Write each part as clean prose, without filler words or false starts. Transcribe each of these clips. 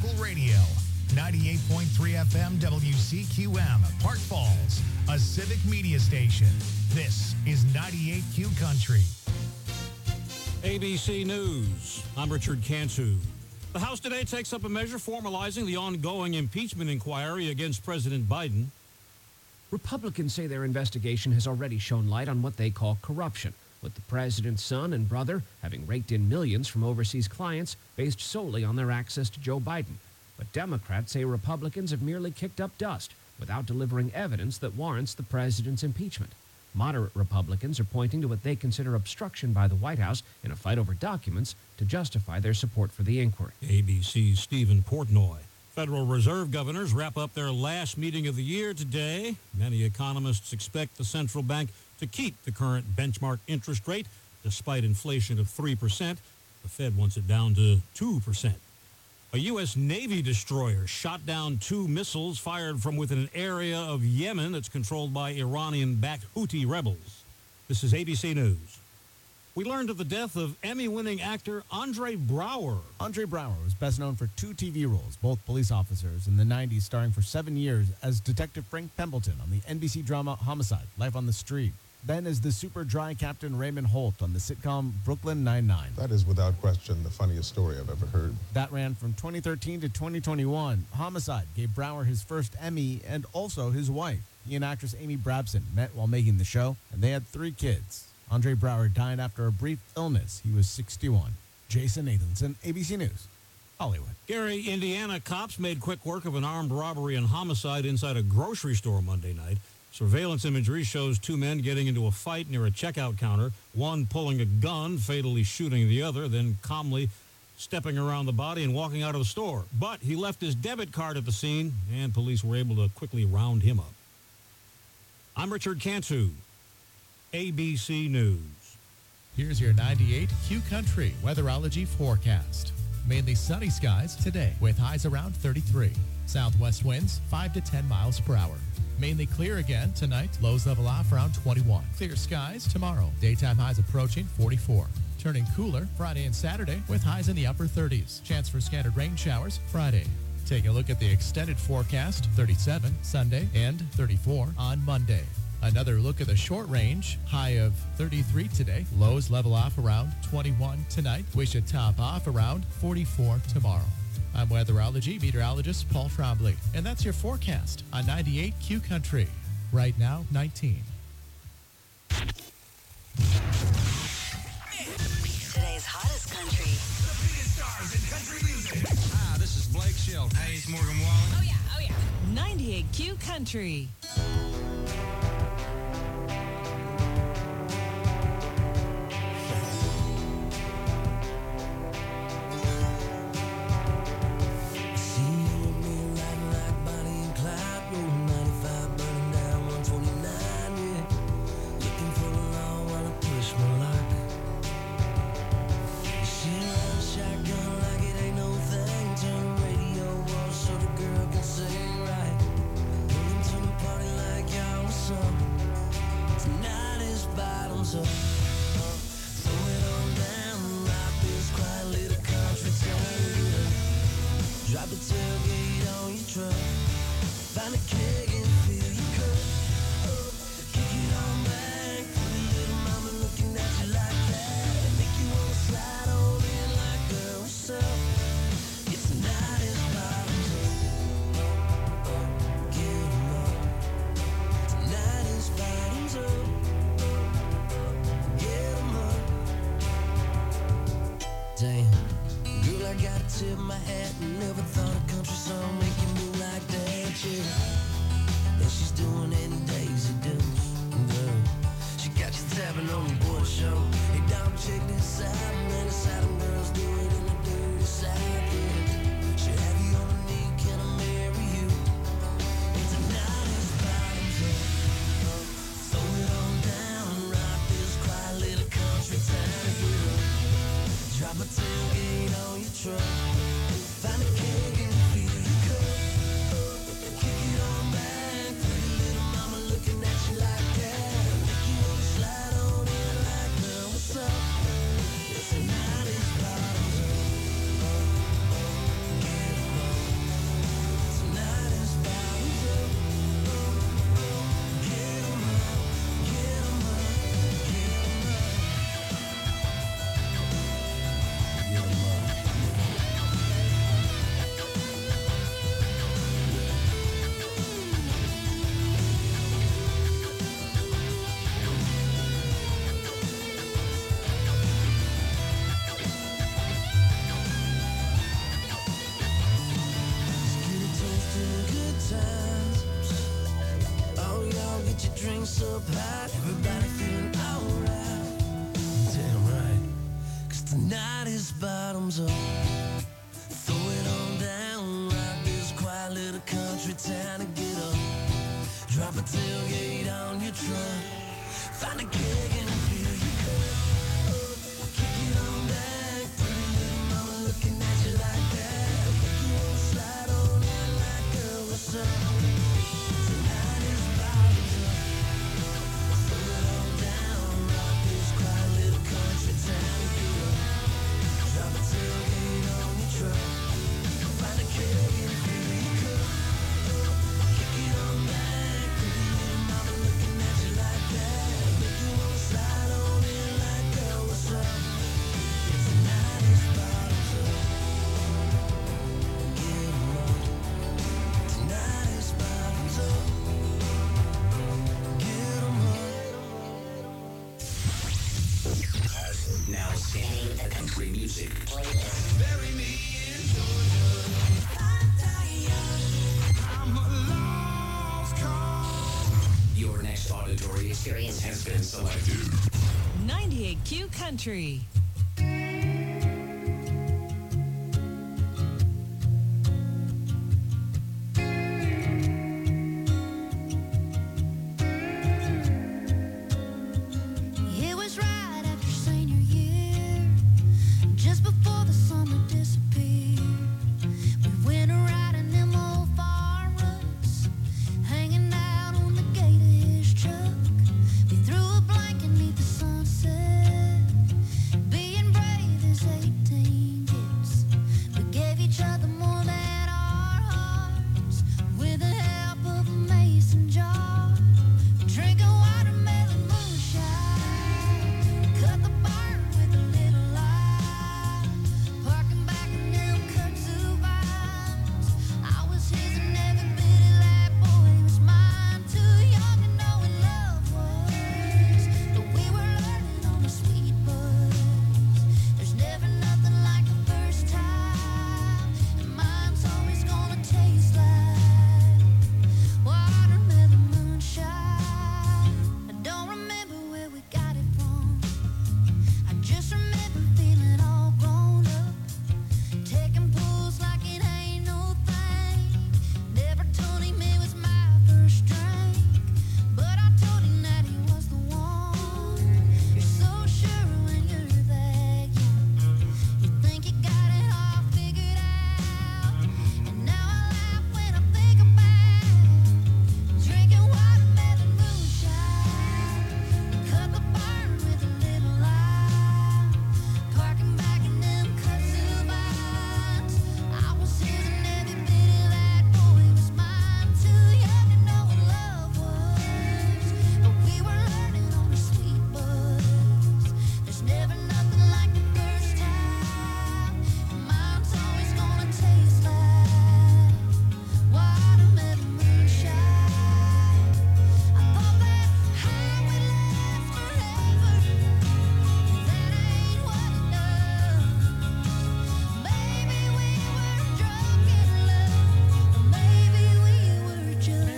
local radio. 98.3 FM WCQM, Park Falls, a civic media station. This is 98Q Country. ABC News. I'm Richard Cantu. The House today takes up a measure formalizing the ongoing impeachment inquiry against President Biden. Republicans say their investigation has already shown light on what they call corruption, with the president's son and brother having raked in millions from overseas clients based solely on their access to Joe Biden. But Democrats say Republicans have merely kicked up dust without delivering evidence that warrants the president's impeachment. Moderate Republicans are pointing to what they consider obstruction by the White House in a fight over documents to justify their support for the inquiry. ABC's Stephen Portnoy. Federal Reserve governors wrap up their last meeting of the year today. Many economists expect the central bank to keep the current benchmark interest rate despite inflation of 3%. The Fed wants it down to 2%. A U.S. Navy destroyer shot down 2 missiles fired from within an area of Yemen that's controlled by Iranian-backed Houthi rebels. This is ABC News. We learned of the death of Emmy-winning actor Andre Braugher. Andre Braugher was best known for 2 TV roles, both police officers, in the 90s, starring for 7 years as Detective Frank Pembleton on the NBC drama Homicide, Life on the Street. Then as the super dry Captain Raymond Holt on the sitcom Brooklyn Nine-Nine. That is without question the funniest story I've ever heard. That ran from 2013 to 2021. Homicide gave Braugher his first Emmy and also his wife. He and actress Amy Brabson met while making the show, and they had 3 kids. Andre Braugher died after a brief illness. He was 61. Jason Nathanson, ABC News, Hollywood. Gary, Indiana cops made quick work of an armed robbery and homicide inside a grocery store Monday night. Surveillance imagery shows 2 men getting into a fight near a checkout counter, one pulling a gun, fatally shooting the other, then calmly stepping around the body and walking out of the store. But he left his debit card at the scene, and police were able to quickly round him up. I'm Richard Cantu, ABC News. Here's your 98Q Country weatherology forecast. Mainly sunny skies today with highs around 33. Southwest winds 5 to 10 miles per hour. Mainly clear again tonight. Lows level off around 21. Clear skies tomorrow. Daytime highs approaching 44. Turning cooler Friday and Saturday with highs in the upper 30s. Chance for scattered rain showers Friday. Take a look at the extended forecast. 37 Sunday and 34 on Monday. Another look at the short range. High of 33 today. Lows level off around 21 tonight. We should top off around 44 tomorrow. I'm weatherology meteorologist Paul Trombley, and that's your forecast on 98Q Country. Right now, 19. Today's hottest country. The biggest stars in country music. Hi, this is Blake Shelton. Hey, it's Morgan Wallen. Oh, yeah. 98Q Country. Tip my hat and never thought a country song make you move like that, yeah. And she's doing it in Daisy Dukes, girl. She got you tapping on the board show. Hey, dog, check this out, man. The Saturn girls do it in the dirty South, yeah. She have you on the knee, can I marry you? And tonight is bottoms up. Throw it on down, rock this quiet little country town, yeah. Drop a tailgate on your truck. your drinks up high, everybody feeling alright. Damn right, 'cause tonight is bottoms up. Throw it on down, rock this quiet little country town and get up. Drop a tailgate on your truck, find a keg and fill your cup. Kick it on back, pretty little mama looking at you like that. Make you wanna slide on in like, girl, what's up? Tonight is bottoms up. Throw it on down, rock this quiet little country town and get up. Drop a tailgate on your truck, find a keg and fill your cup. Kick it on back, pretty little mama looking at you like that. Make you wanna slide on in like, girl, what's up? Yeah, tonight is bottoms up. Get 'em up. Tonight is bottoms up. Get 'em up. Now scanning the country music playlist. Bury me in Georgia. I'm a lost cause. Your next auditory experience has been selected. 98Q Country. It was right after senior year, just before the summer disappeared. We went around in them old farm ruts, hanging out on the gate of his truck. We threw a blanket neath the sunset, being brave as 18 gets. We gave each other more than our hearts, with the help of a mason jar. Drinking watermelon moonshine, cut the barn with a little light, parking back in them kudzu vines. I was his and every bit of that boy was mine. Too young to know what love was, but we were learning on the sweet buzz. There's never nothing like the first time, and mine's always gonna taste like watermelon moonshine. I don't remember where we got it from. I just remember feeling all grown up, taking pulls like it ain't no thing. Never told him it was my first drink, but I told him that he was the one. You're so sure when you're that young, you think you got it all figured out. And now I laugh when I think about drinking watermelon moonshine. We cut the barn with a little light, parking back in them kudzu vines. I was his and every bit of that boy was mine. Too young to know what love was, but we were learning on the sweet buzz. There's never nothing like the first time, and mine's always gonna taste like watermelon moonshine. I thought that high would last forever, that ain't what it does. Maybe we were drunk in love, or maybe we were just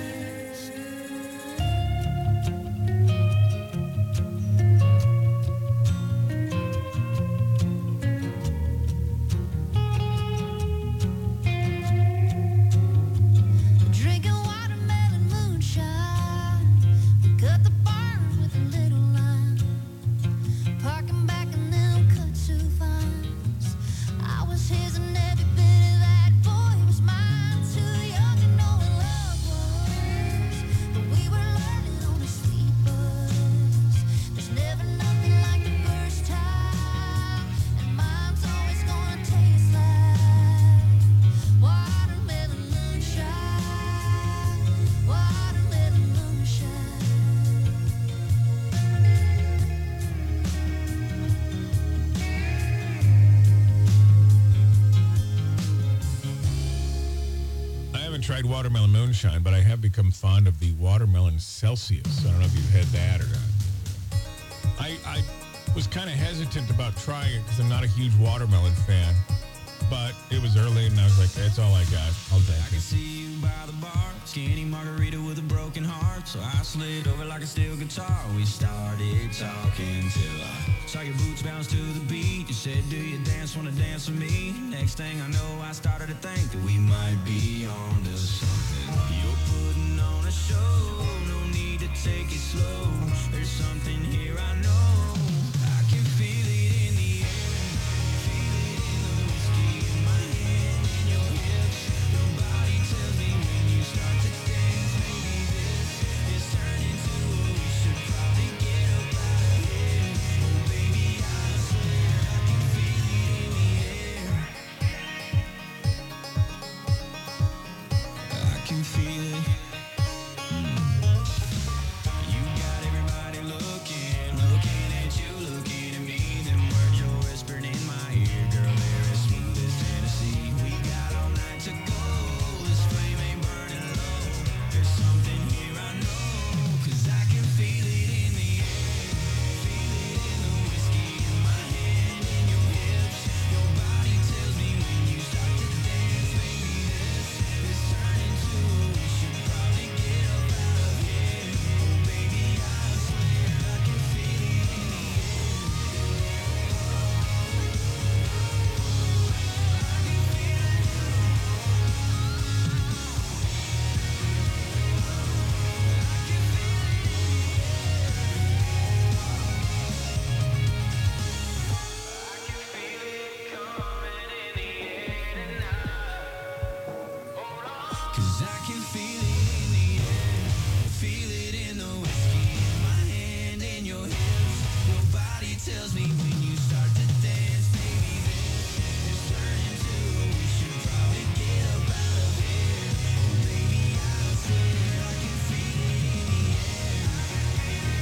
drinking watermelon moonshine. We cut the barn with a little line, parking back in them kudzu vines. I was his and every bit of that boy was mine. Too young to know what love was, but we were learning on the sweet buzz. There's never nothing like the first time, and mine's always gonna taste like watermelon moonshine. Watermelon moonshine. I haven't tried watermelon moonshine, but I have become fond of the watermelon Celsius. I don't know if you've had that or not. I was kind of hesitant about trying it because I'm not a huge watermelon fan, but it was early and I was like, that's all I got. I'll take I can it. see you by the bar, skinny margarita with a broken heart. So I slid over like a steel guitar. We started talking till I saw your boots bounce to the beat. You said, do you dance, wanna dance with me? Next thing I know, I started to think that we might be on to something. You're putting on a show, no need to take it slow. There's something here I know. I can feel it in the air, feel it in the whiskey in my hand, in your hips. Your body tells me when you start to dance, maybe this is turning to what we should probably get up out of here. Oh baby, I swear I can feel it in the air. I can feel it. You got everybody looking at you, looking at me. Them words you're whispering in my ear, girl, they're as smooth as Tennessee. We got all night to go, this flame ain't burning low. There's something here I know, 'cause I can feel it in the air. Feel it in the whiskey in my hand, in your hips. Your body tells me when you start to dance, maybe this is turning to what we should probably get up out of here. Oh baby, I swear I can feel it in the air. Cause I can feel it in the air, feel it in the whiskey in my hand, in your hips. Your body tells me when you start to dance, baby, this is turning to what we should probably get up out of here. Oh baby, I swear I can feel it in the air.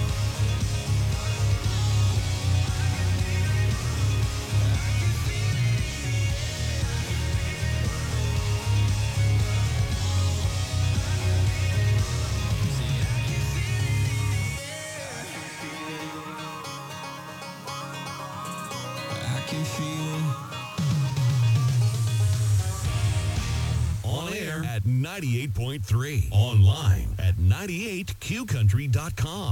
I can feel it. On air at 98.3. Online at 98qcountry.com.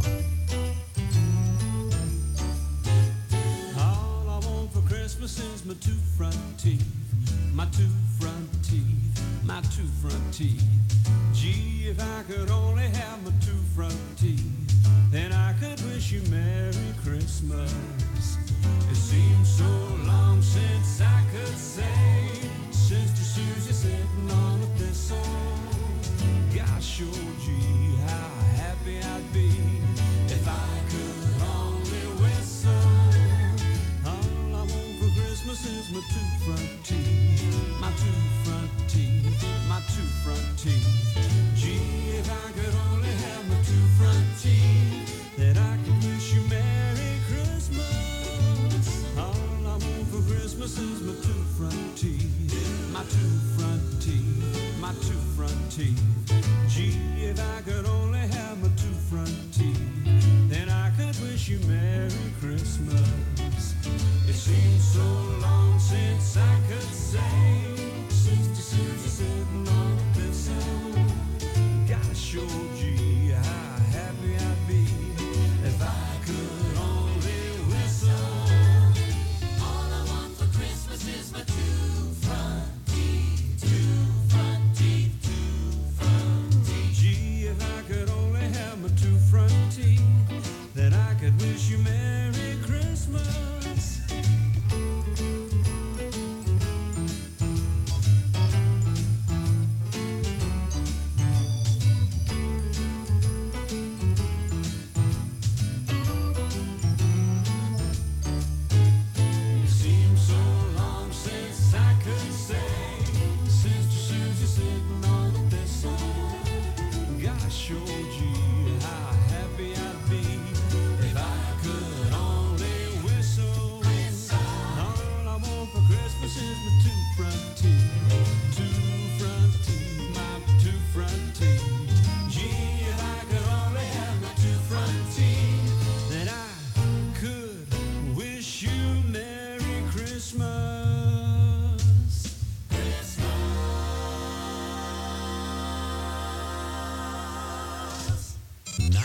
All I want for Christmas is my two front teeth, my two front teeth, my two front teeth. Gee, if I could only have my two front teeth, then I could wish you Merry Christmas. It seems so long since I could say, Sister Susie sitting on a thistle. Gosh, oh gee, how happy I'd be if I could only whistle. All I want for Christmas is my two front teeth, my two front teeth, my two front teeth. Gee, if I could only have my two front teeth, then I could wish you Merry Christmas. All I want for Christmas is my two front teeth, my two front teeth, my two front teeth. Gee, if I could only have my two front teeth, then I could wish you Merry Christmas. It seems so long since I could say, Sister Susie sitting on this song. Gosh, oh gee, how happy I'd be if I could only whistle. All I want for Christmas is my two front teeth, two front teeth, two front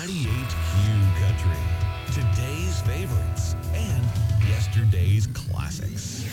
98Q Country. Today's favorites and yesterday's classics.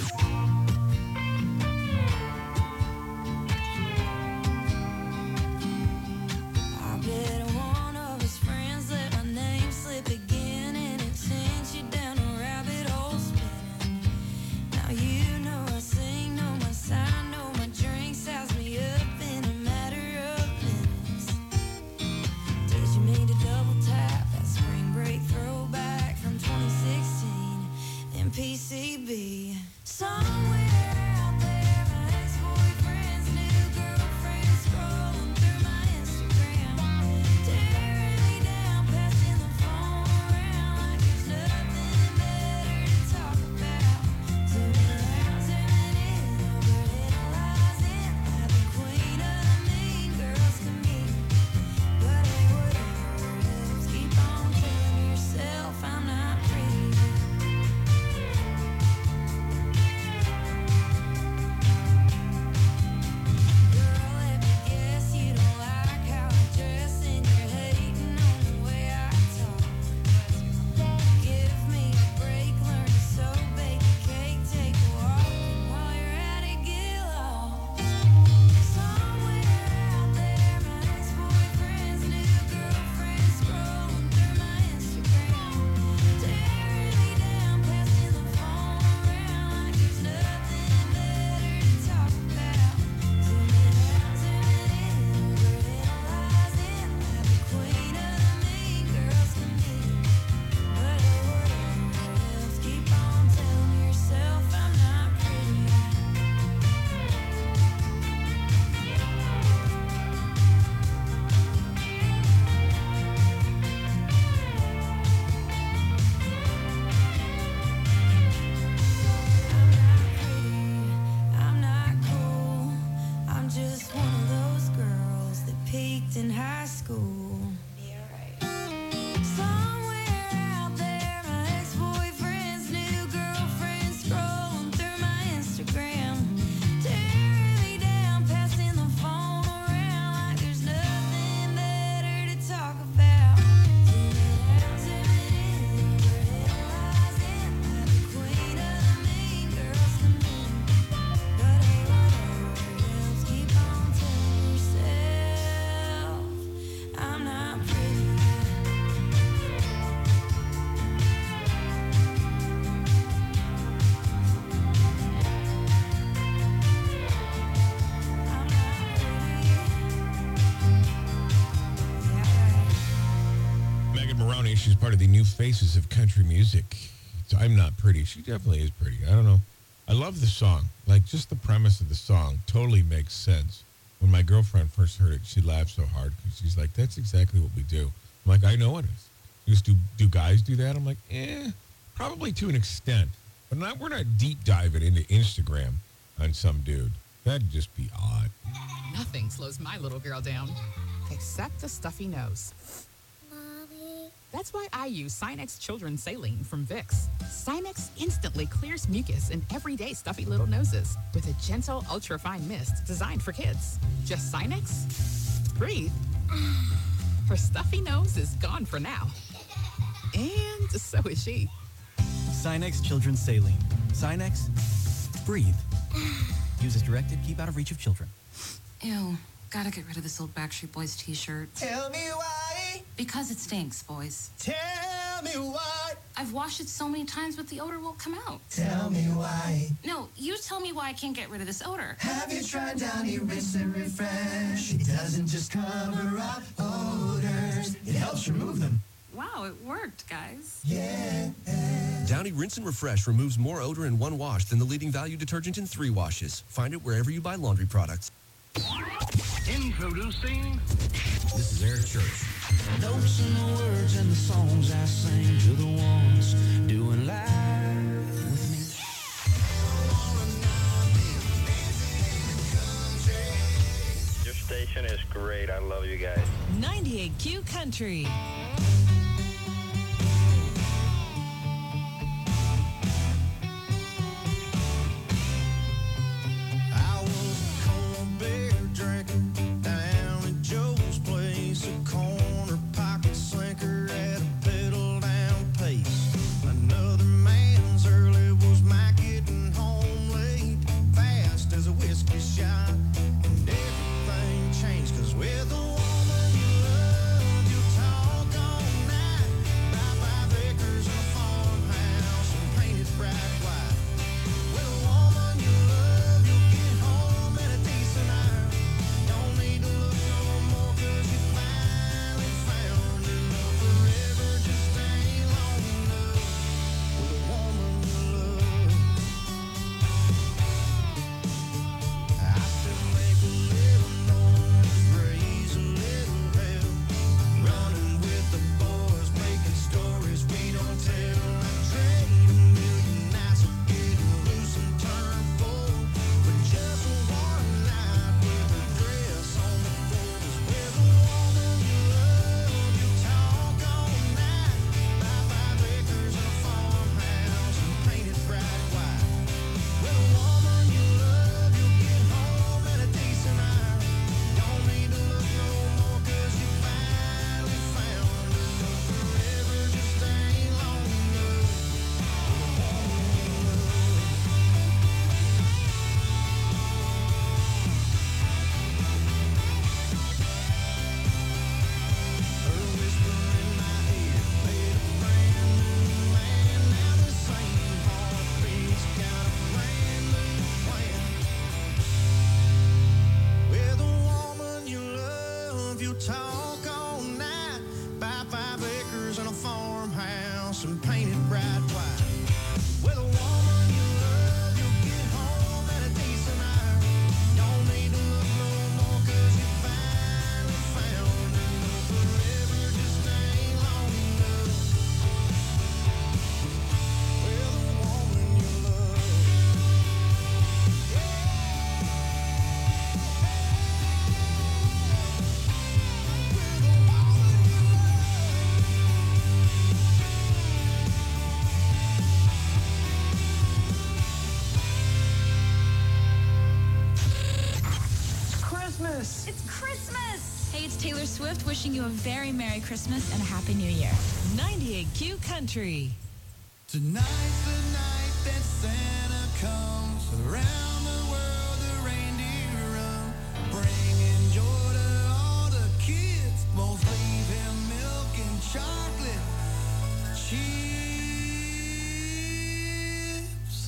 I bet one of his friends let my name slip again, and it sends you down a rabbit hole spinning. Now you know I sing, know my sign, know my drink, sounds me up in a matter of minutes. Did you mean to double tap that spring break throwback from 2016? Then PCB. Somewhere out there, my ex-boyfriend's new girlfriend scrolling through my Instagram, tearing me down, passing the phone around like there's nothing better to talk about. Zooming out, zooming in, overanalyzing like the queen of the mean girls to me. But hey, whatever helps, keep on telling yourself I'm not pretty. Girl, let me guess you don't like how I dress, and you're hating on the way I talk. Give me a break, learn to sew, bake a cake, take a walk, and while you're at it, get lost. Somewhere out there, my ex-boyfriend's new girlfriend scrolling through my Instagram, tearing me down, passing the phone around like there's nothing better to talk about. Zooming out, zooming in, overanalyzing like the queen of the mean girls to me. But hey, whatever helps, keep on telling yourself I'm not pretty. I'm not cool, I'm just one of those girls that peaked in high school. Somewhere out there, my ex-boyfriend's new girlfriend scrolling through my Instagram, tearing me down, passing the phone around like there's nothing better to talk about. Zooming out, zooming in, overanalyzing like the queen of the mean girls to me. But hey, whatever helps, keep on telling yourself I'm not pretty. Megan Maroney, she's part of the new faces of country music. I'm not pretty. She definitely is pretty. I don't know. I love the song. Like, just the premise of the song totally makes sense. When my girlfriend first heard it, she laughed so hard because she's like, that's exactly what we do. I'm like, I know it is. She goes, do guys do that? I'm like, probably to an extent. But we're not deep diving into Instagram on some dude. That'd just be odd. Nothing slows my little girl down, except a stuffy nose. That's why I use Sinex Children's Saline from Vicks. Sinex instantly clears mucus in everyday stuffy little noses with a gentle, ultra-fine mist designed for kids. Just Sinex? Breathe. Her stuffy nose is gone for now. And so is she. Sinex Children's Saline. Sinex, breathe. Use as directed, keep out of reach of children. Ew, gotta get rid of this old Backstreet Boys t-shirt. Tell me why. Because it stinks, boys. Tell me why. I've washed it so many times, but the odor won't come out. Tell me why. No, you tell me why I can't get rid of this odor. Have you tried Downy Rinse and Refresh? It doesn't just cover up odors, it helps remove them. Wow, it worked, guys. Yeah. Downy Rinse and Refresh removes more odor in one wash than the leading value detergent in 3 washes. Find it wherever you buy laundry products. Introducing. This is Eric Church. Notes in the words and the songs I sing to the ones doing live with me. Your station is great. I love you guys. 98Q Country. I was a cold beer drinking down at Joe's place, a corner pocket slinker if you'll talk all night. Buy 5 acres and a farmhouse and paint it bright white. With a woman you love, you'll get home at a decent hour. Don't need to look no more 'cause you finally found her. Forever just ain't long enough. With a woman you love. Christmas! It's Christmas! Hey, it's Taylor Swift wishing you a very Merry Christmas and a Happy New Year. 98Q Country. Tonight's the night that Santa comes. Around the world the reindeer run, bringing joy to all the kids. Most leave him milk and chocolate chips.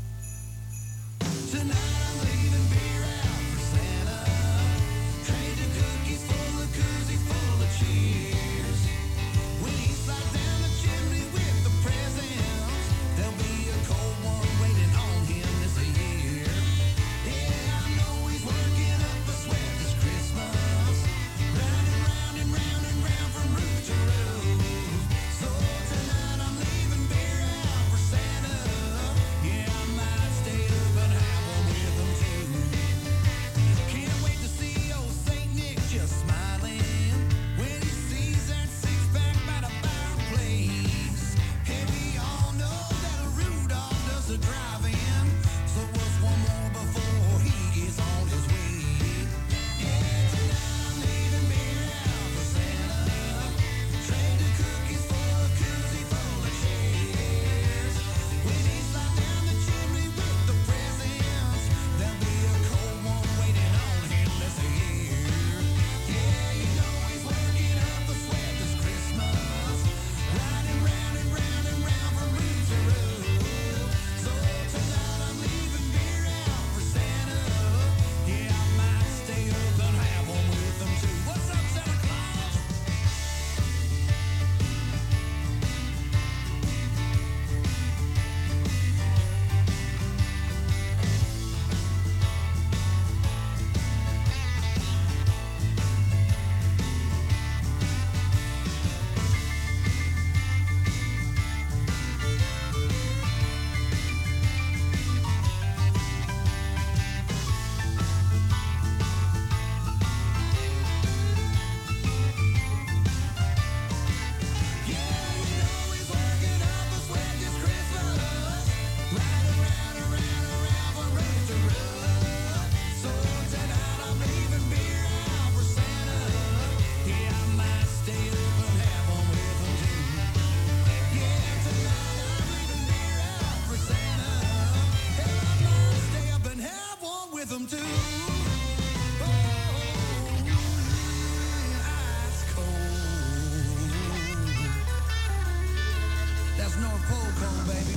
Tonight I'm leaving beer out for Santa. Trade the cookies for the koozie full of cheers. When he slides down the chimney with the presents, there'll be a cold one waiting on him this year. Yeah, I know he's working up a sweat this Christmas, riding round and round and round from roof to roof. So tonight I'm leaving beer out for Santa. Yeah, I might stay up and have one with him too. Can't wait to see old Saint Nick just smiling when he sees that six-pack by the fireplace. And we all know that a Rudolph does the driving. So what's one more before he gets on his way? Yeah, tonight I'm leaving beer out for Santa. Trade the cookies for a koozie full of cheers. When he slides down the chimney with the presents, there'll be a cold one waiting on him this year. Yeah, you know he's working up a sweat this Christmas, riding round and round and round from roof to roof. So tonight I'm leaving beer out for Santa. Yeah, I might stay up and have one with him too. What's up, Santa Claus? That's North Pole cold, baby.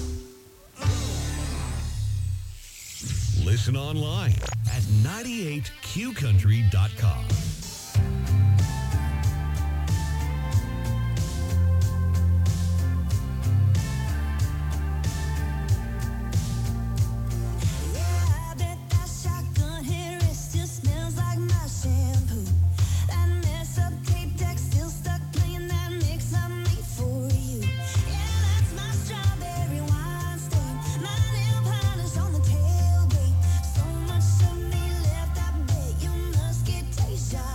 Listen online at 98qcountry.com. I bet that shotgun hair it still smells like my shampoo. That mess up tape deck still stuck playing that mix I made for you. Yeah, that's my strawberry wine stain. My nail polish on the tailgate. So much of me left, I bet you must get deja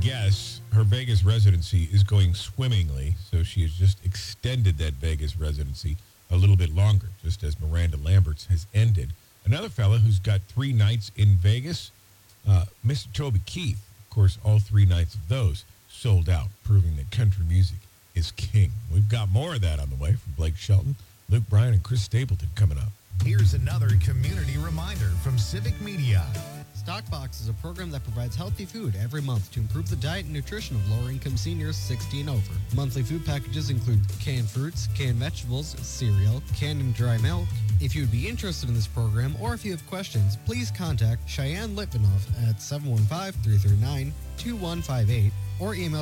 guess her Vegas residency is going swimmingly, so she has just extended that Vegas residency a little bit longer, just as Miranda Lambert's has ended. Another fella who's got 3 nights in Vegas, Mr. Toby Keith. Of course, all 3 nights of those sold out, proving that country music is king. We've got more of that on the way from Blake Shelton, Luke Bryan, and Chris Stapleton coming up. Here's another community reminder from Civic Media. Stockbox is a program that provides healthy food every month to improve the diet and nutrition of lower-income seniors 60 and over. Monthly food packages include canned fruits, canned vegetables, cereal, canned and dry milk. If you would be interested in this program or if you have questions, please contact Cheyenne Litvinoff at 715-339-2158 or email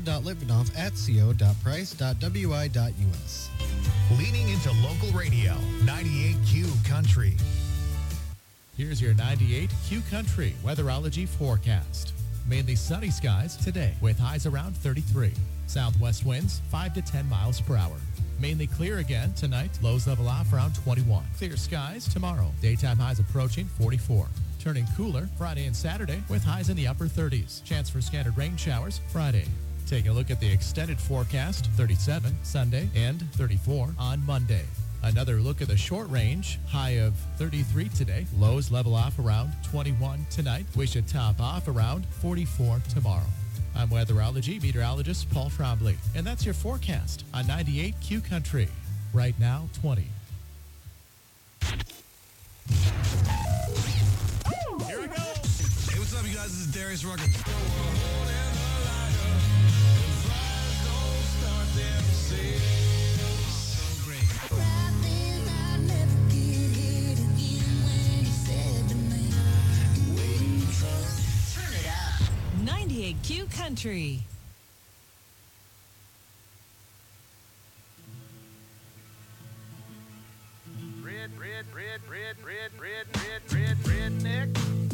cheyenne.litvinoff@co.price.wi.us. Leaning into local radio, 98Q Country. Here's your 98Q Country weatherology forecast. Mainly sunny skies today with highs around 33. Southwest winds 5 to 10 miles per hour. Mainly clear again tonight. Lows level off around 21. Clear skies tomorrow. Daytime highs approaching 44. Turning cooler Friday and Saturday with highs in the upper 30s. Chance for scattered rain showers Friday. Taking a look at the extended forecast, 37 Sunday and 34 on Monday. Another look at the short range, high of 33 today. Lows level off around 21 tonight. We should top off around 44 tomorrow. I'm weatherology meteorologist Paul Trombley, and that's your forecast on 98Q Country. Right now, 20. Here we go. Hey, what's up, you guys? This is Darius Rucker. So great. 98Q Country. Redneck.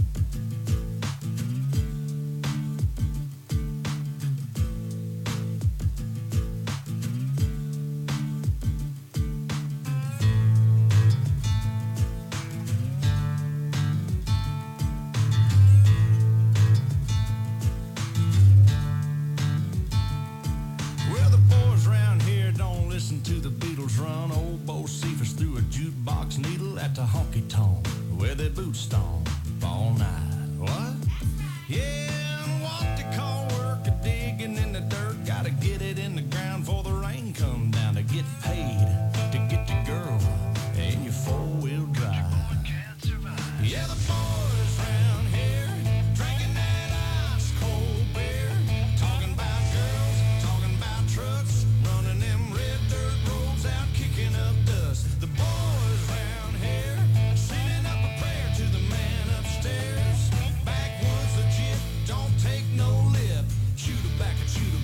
Well, the boys round here don't listen to the Beatles run. Old Bo Cephas threw a jukebox needle at the honky-tonk where their boots stomp all night. What? Yeah, what they call work a digging in the dirt. Gotta get it in the ground before the rain come down to get paid, to get the girl in your four-wheel drive. Yeah, the boys round here drinking that ice cold beer, talking about girls, talking about trucks, running them red dirt roads out, kicking up dust. The boys round here sending up a prayer to the man upstairs. Backwoods legit, don't take no lip. Shoot her back and shoot her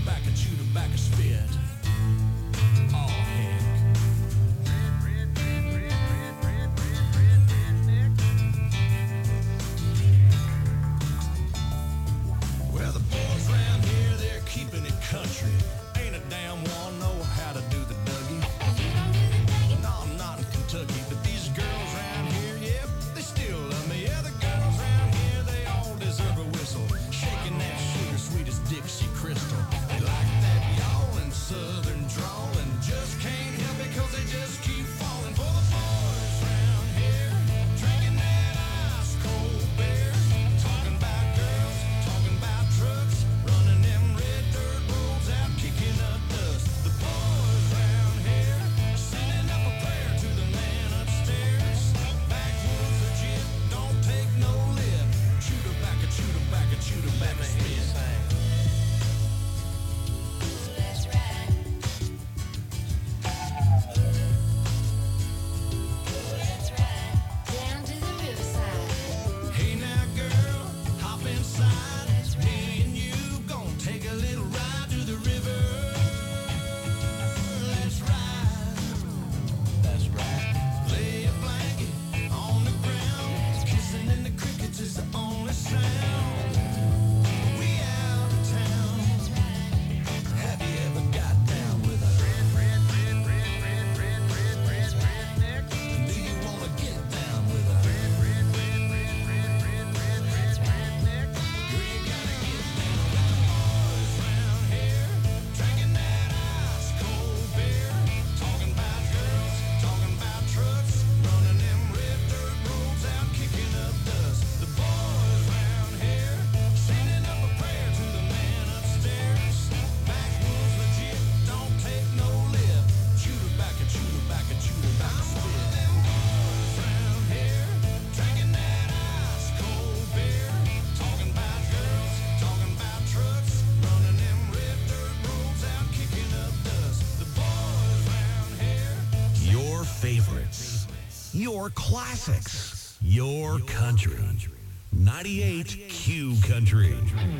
Your classics. Your country. 98 Q Country.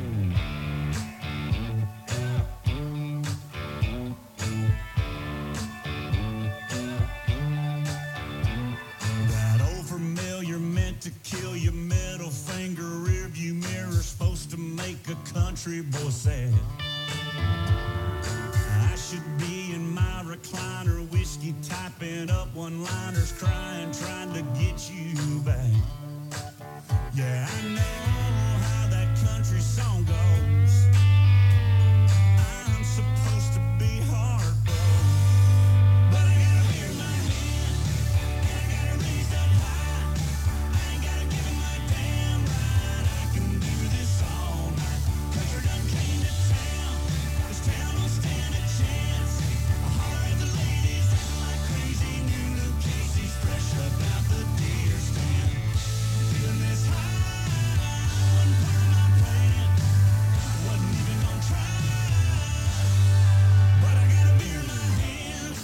That old familiar meant to kill your middle finger rearview mirror, supposed to make a country boy sad. I should be in my recliner, whiskey typing up one-liners, crying, trying to get you back. Yeah, I know how that country song goes. I'm supposed to be heartbroken, but I got a beer in my hand, and I got it raised up high. I ain't gotta give it my damn right. I can do this all night. Country done came to town. This town don't stand a chance. I holler at the ladies, acting like crazy. New Luke Casey's fresh up out the deer stand. Feeling this high, wasn't part of my plan. Wasn't even gonna try, but I got a beer in my hand.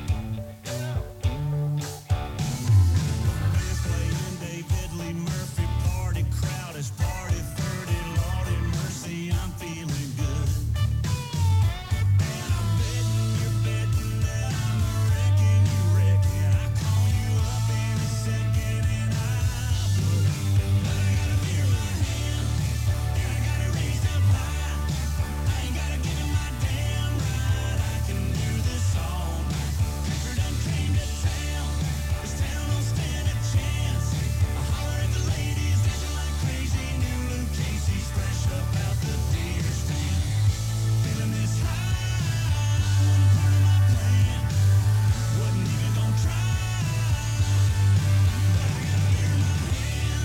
Band's playing David Lee Murphy, party crowd is party 30. Lordy mercy, I'm feeling good. And I'm betting you're betting that I'm a wrecking you wrecking. I call you up in a second and I would. But I got a beer in my hand, and I got it raised up high. I ain't gotta give it my damn right. I can do this all night. Country done came to town. This town don't stand a chance. I holler at the ladies, dancing like crazy. New Luke Casey's fresh up out the deer stand. Feeling this high, wasn't part of my plan. Wasn't even gonna try, but I got a beer in my hand.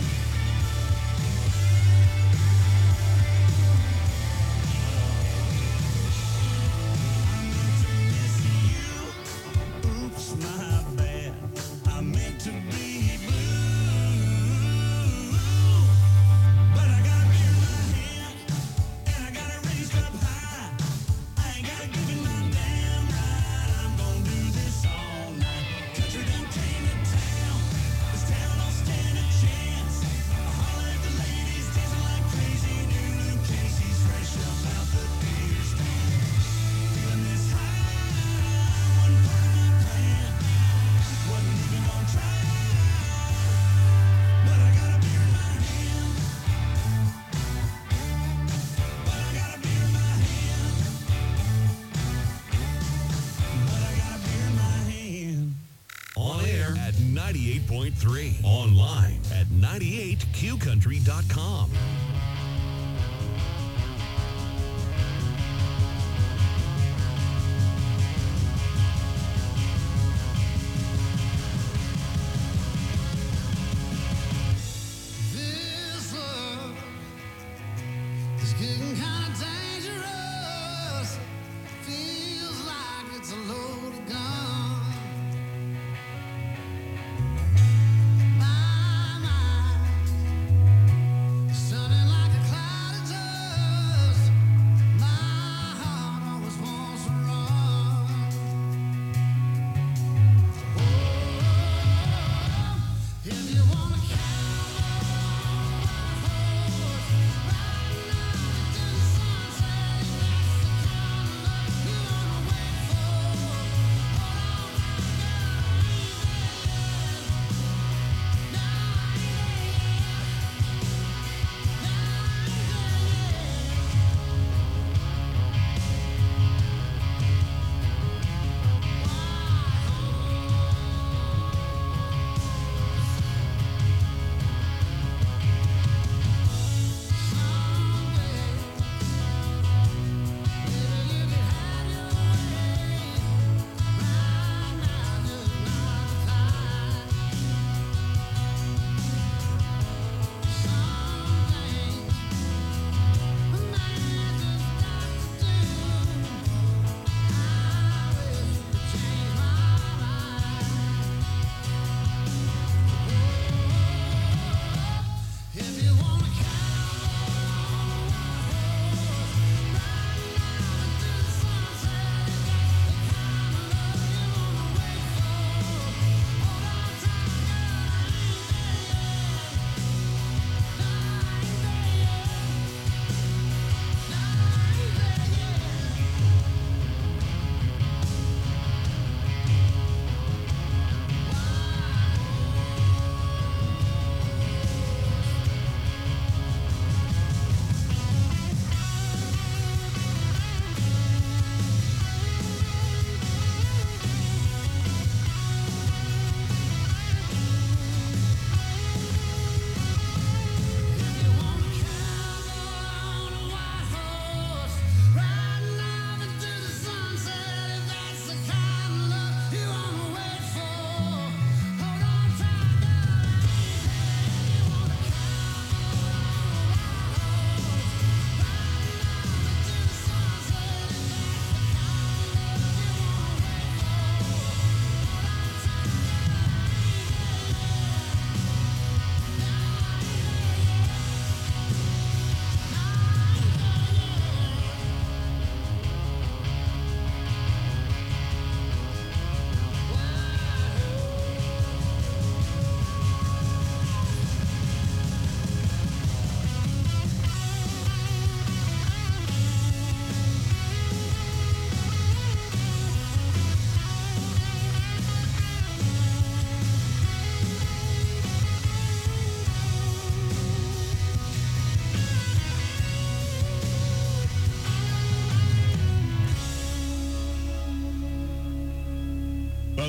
Oops, my bad. I meant to be blue, but I got a beer in my hand, and I got it raised up high. I ain't gotta give it my damn right. I'm gonna do this all night. Country done came to town. This town don't stand a chance. I holler at the ladies, dancing like crazy. New Luke Casey's fresh up out the deer stand. Feeling this high, wasn't part of my plan. Wasn't even gonna try, but I got a beer in my hand. But I got a beer in my hand. But I got a beer in my hand. On air at 98.3. Online at 98qcountry.com. This love is getting kind of dangerous. Feels like it's a loaded gun. My mind stunning like a cloud of dust. My heart always wants to run. Oh, if you wanna count on my horse, right now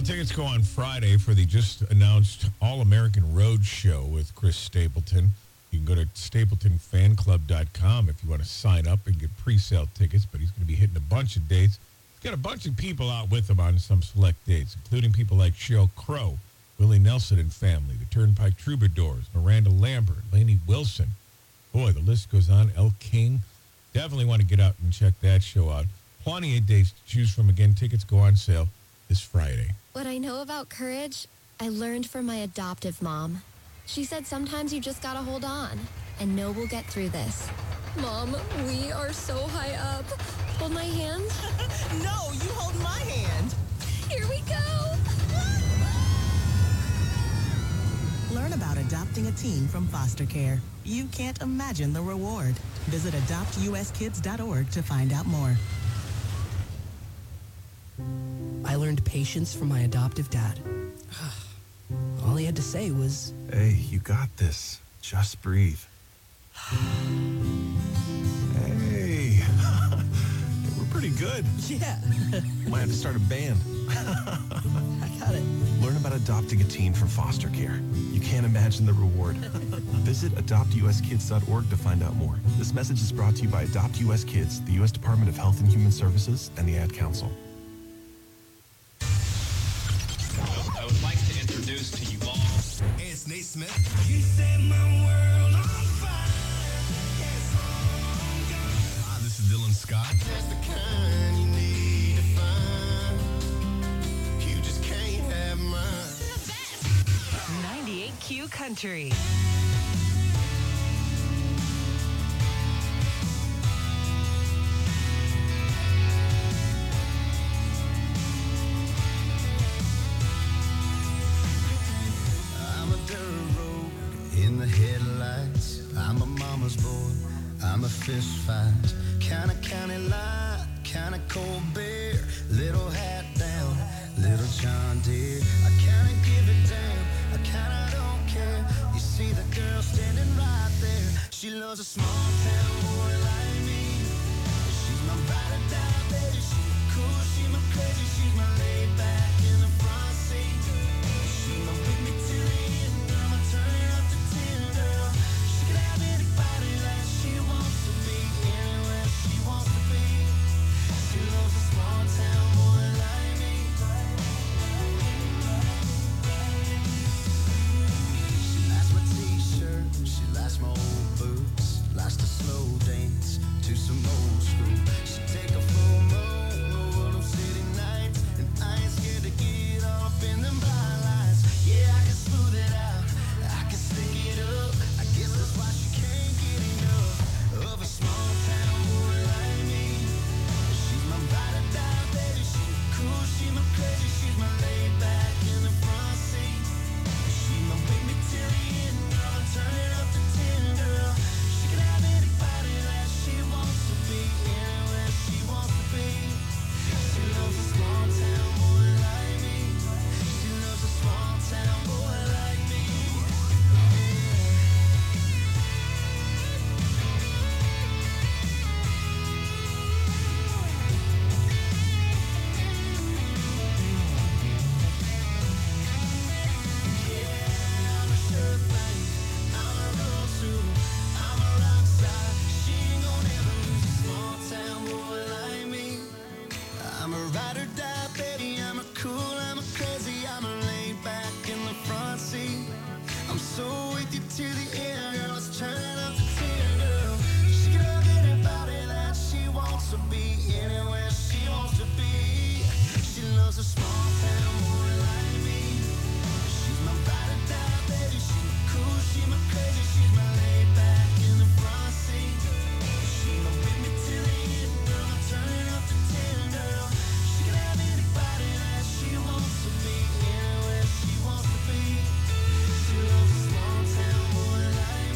tickets go on Friday for the just announced All-American Road Show with Chris Stapleton. You can go to stapletonfanclub.com if you want to sign up and get pre-sale tickets, but he's going to be hitting a bunch of dates. He's got a bunch of people out with him on some select dates, including people like Sheryl Crow, Willie Nelson and family, the Turnpike Troubadours, Miranda Lambert, Lainey Wilson. Boy, the list goes on. Elle King. Definitely want to get out and check that show out. Plenty of dates to choose from. Again, tickets go on sale this Friday. What I know about courage, I learned from my adoptive mom. She said sometimes you just gotta hold on and know we'll get through this. Mom, we are so high up. Hold my hand. No, you hold my hand. Here we go. Learn about adopting a teen from foster care. You can't imagine the reward. Visit adoptuskids.org to find out more. I learned patience from my adoptive dad. All he had to say was, "Hey, you got this. Just breathe." Hey, we're pretty good. Yeah. Might have to start a band. I got it. Learn about adopting a teen from foster care. You can't imagine the reward. Visit adoptuskids.org to find out more. This message is brought to you by Adopt US Kids, the U.S. Department of Health and Human Services, and the Ad Council. I would like to introduce to you all. Hey, it's Nate Smith. You set my world on fire. This is Dylan Scott. That's the kind you need to find. You just can't have mine. 98Q Country. I'm a dirt road in the headlights. I'm a mama's boy. I'm a fist fight. Kind of county line, kind of cold beer. Little hat down, little John Deere. I kind of give it down, I kind of don't care. You see the girl standing right there. She loves a small town boy like me. She's my ride or die, baby. She's my cool, she's my crazy. She's my laid back in the front seat. She's my with me till the end. I'm a turn it up to 10, girl. She can have anybody that she wants to be. Anywhere she wants to be. She loves a small town boy like me. She likes my t-shirt. She likes my old boots. Likes to slow dance to some old school. She take a full moon over them city nights. And I ain't scared to get off in them blind lights. Yeah, I can smooth it out. I can stick it up. I guess that's why she can't get enough of a small town boy like me. She's my ride or die, baby. She's my cool, she's my crazy. She's my laid back in the front seat. She's my with me till the end. I'ma turn it up to 10, girl. She can have anybody that she wants to be. Anywhere she wants to be. She loves a small town boy like me. She loves a small town boy like me. I'm a sure thing. I'm a roll too. I'm a rock star. She ain't gonna ever lose a small town boy like me. I'm a ride or die, baby. I'm a cool, I'm a crazy. I'm a laid back in the front seat. I'm so with you to the end, girl. Let's turn it up to 10, girl. She can have anybody that she wants to be. Anywhere she wants to be. She loves a small town boy like me. She's my ride or die, baby. She's my cool, she's my crazy. She's my laid back in the front seat. She's my with me till the end, girl. I turn it up to 10, girl. She can have anybody that she wants to be. Anywhere she wants to be. She loves a small town boy like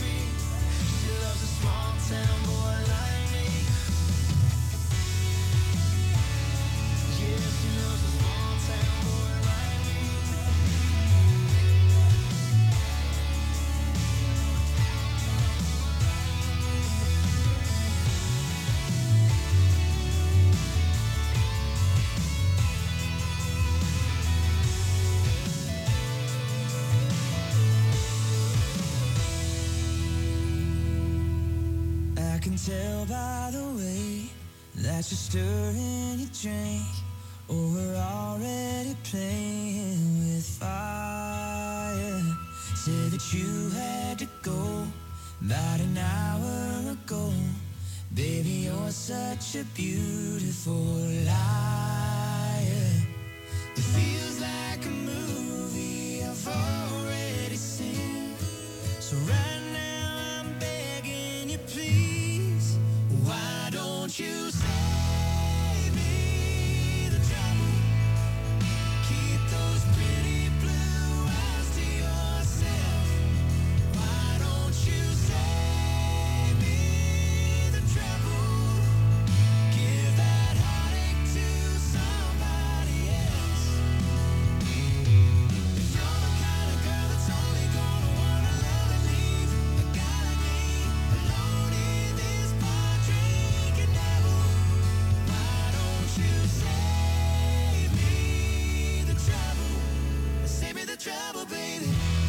can tell by the way that you're stirring your drink, or we're already playing with fire. Said that you had to go about an hour ago. Baby, you're such a beautiful liar. It feels like a movie I've already seen. So right now I'm begging you, please, why don't you save me the trouble? Keep those pretty blue eyes to yourself. Why don't you save me the trouble? Give that heartache to somebody else. If you're the kind of girl that's only gonna wanna love and leave a guy like me alone in this bar drinking devil, why don't you save me the trouble? Save me the trouble, baby.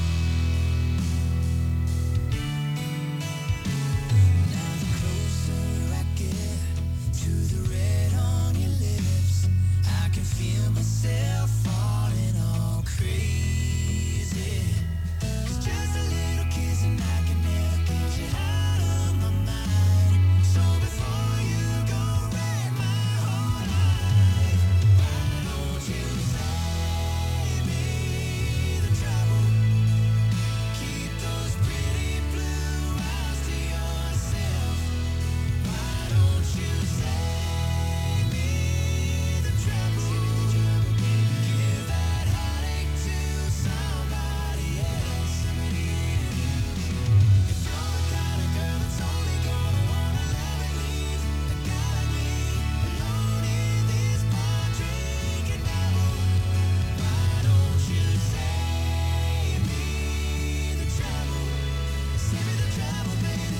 Now the closer I get to the red on your lips, I can feel myself falling all crazy. 'Cause just a little kiss and I can never get you out of my mind. So before you go wreck my whole life, why don't you save me the trouble? Keep those pretty blue eyes to yourself. Why don't you save me the trouble? Give that heartache to somebody else. If you're the kind of girl that's only gonna wanna love and leave a guy like me alone in this bar drinking devil, why don't you save me the trouble? Save me the trouble, baby.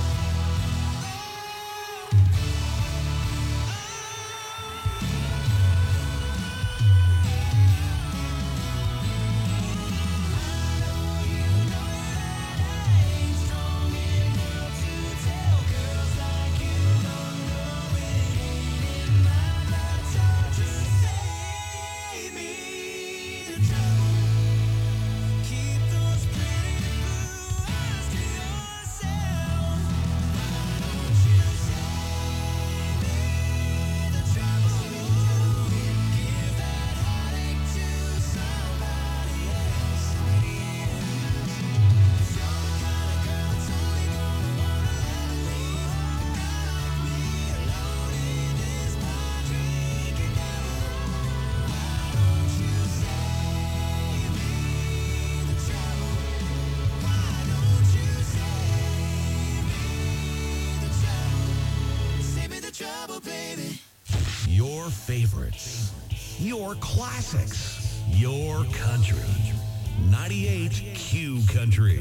Save me the trouble, baby. Your favorites, your classics, your country. 98 Q Country.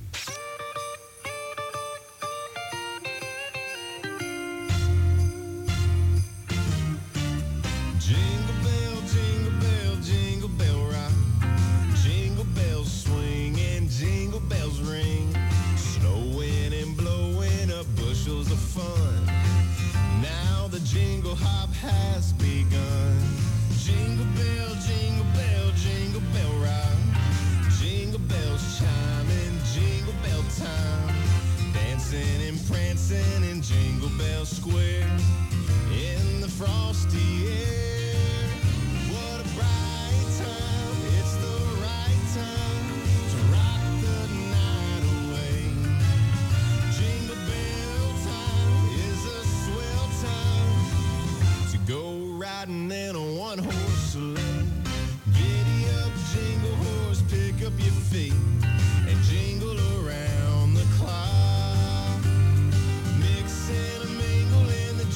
Jingle bell, jingle bell rock. Jingle bells swing and jingle bells ring. Snowing and blowing up bushels of fun. Now the jingle hop has begun. Jingle bell, jingle bell, jingle bell rock. Jingle bells chiming, jingle bell time. Dancing and prancing in Jingle Bell Square. In the frosty air. What a bright time, it's the right time to rock the night away. Jingle bell time is a swell time to go riding in a one-horse sleigh. Giddy up, jingle horse, pick up your feet and jingle around the clock. Mix and a mingle in the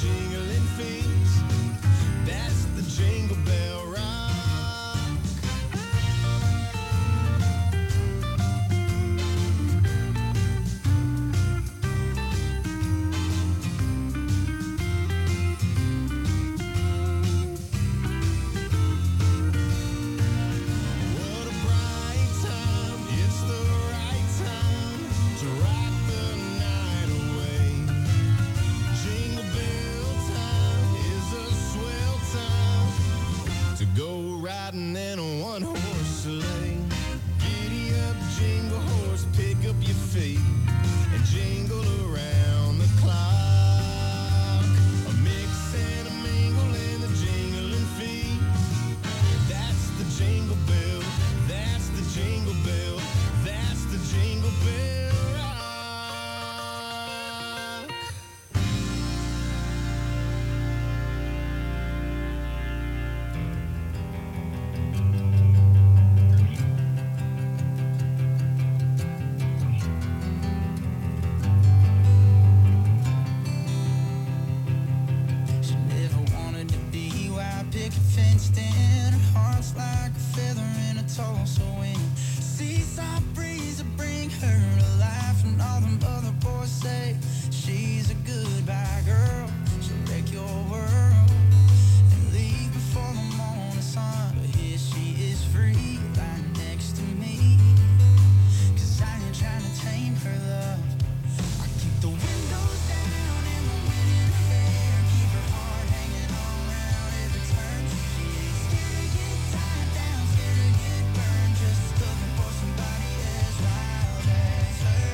always say she's a goodbye girl. She'll wreck your world and leave before the morning sun. But here she is free, lying next to me. 'Cause I ain't trying to tame her love. I keep the windows down and the wind in her hair. Keep her heart hanging on round every turn. She ain't scared to get tied down, scared to get burned. Just looking for somebody as wild as her.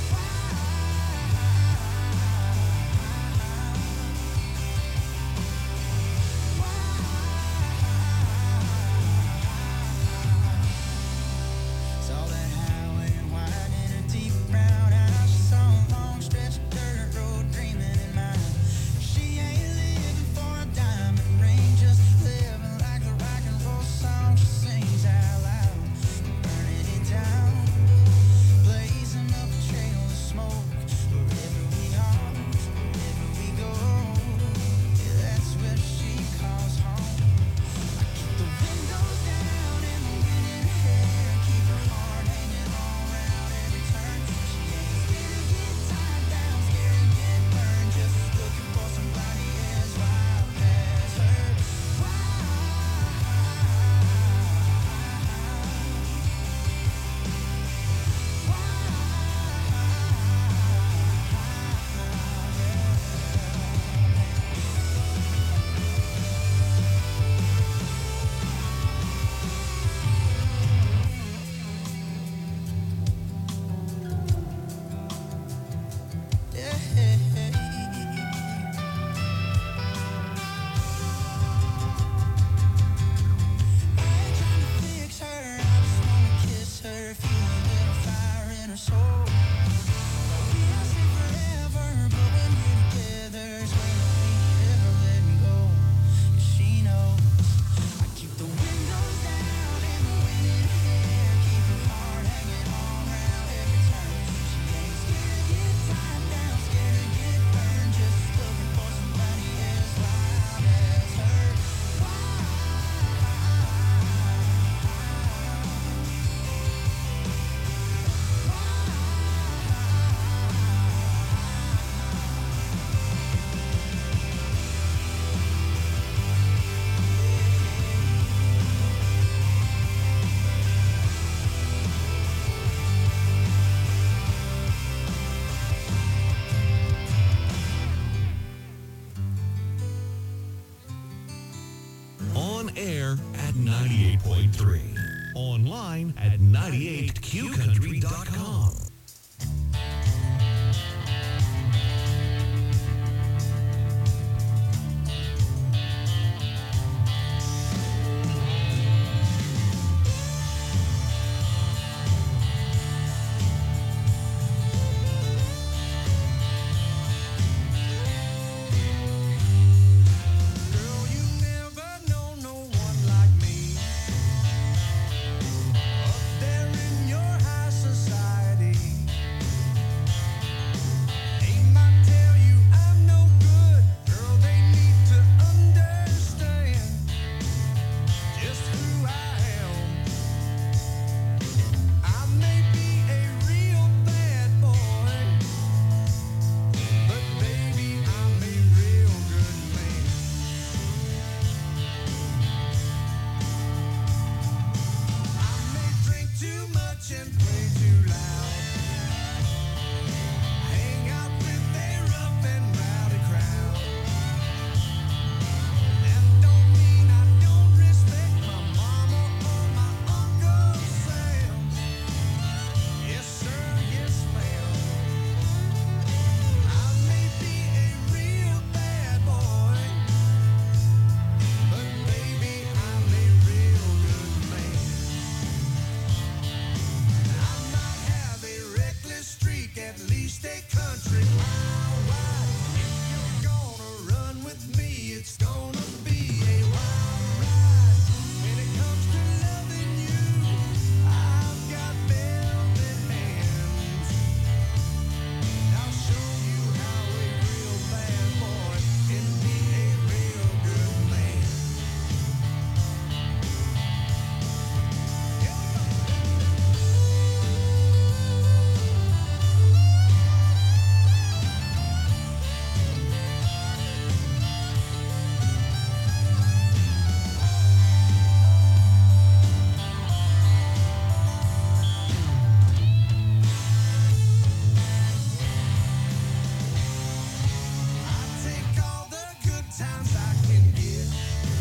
Saw that highway and wide in her deep brown eyes. She saw a long stretch of dirt road dreaming in mind. She ain't living for a diamond ring, just living like the rock and roll song she sings out loud. Burning it down, blazing up a trail of smoke. Wherever we are, wherever we go, yeah, that's where she calls home. I keep the windows down and the wind in her hair. Keep her heart hanging on round every turn. She ain't scared to get tied down, scared to get burned. Just looking for somebody as wild as her. Fix her, I just wanna kiss her, feel a little fire in her soul. We are say forever, but when we're together, swear that we never let me go. 'Cause she knows I keep the windows down and the wind in her hair. Keep her heart hanging on round every turn. She ain't scared to get tied down, scared to get burned. Just looking for somebody as wild as her. On air at 98.3. Online at 98qcountry.com.